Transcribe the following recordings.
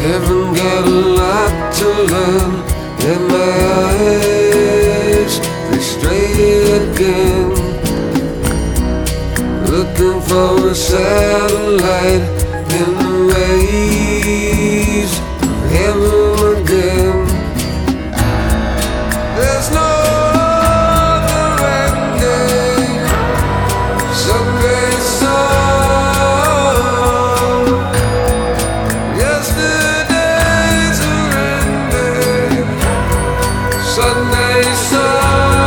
Haven't got a lot to learn, and my eyes, they stray again, looking for a satellite in the rays of heaven again. There's no other ending. Sunday sun, yesterday's are ending. Sunday sun.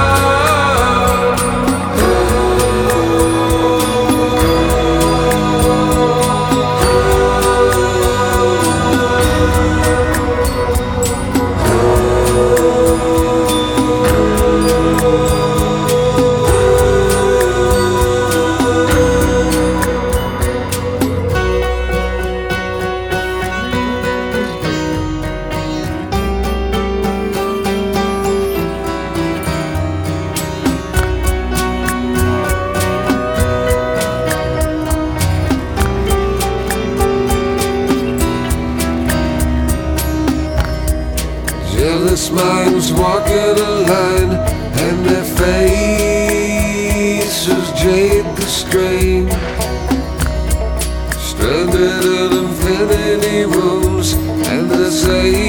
Jealous minds walking a line, and their faces jade the strain. Stranded in infinity rooms, and they say